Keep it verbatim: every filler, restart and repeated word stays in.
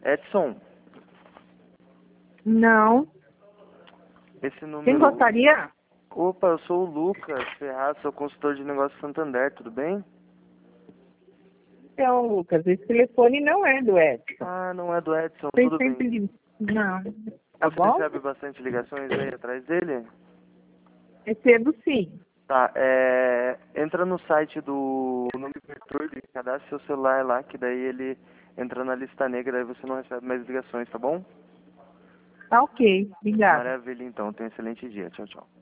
Edson, Não. esse número... Quem gostaria? Opa, eu sou o Lucas Ferraz, sou consultor de negócios Santander, tudo bem? Então, Lucas, esse telefone não é do Edson. Ah, não é do Edson, Tem tudo sempre... bem. Não. Tá Você bom? recebe bastante ligações aí atrás dele? Recebo sim. Tá, é... entra no site do Nome Corretor e cadastre seu celular lá, que daí ele entra na lista negra, aí você não recebe mais ligações, tá bom? Tá ok. Obrigada. Maravilha, então. Tenha um excelente dia. Tchau, tchau.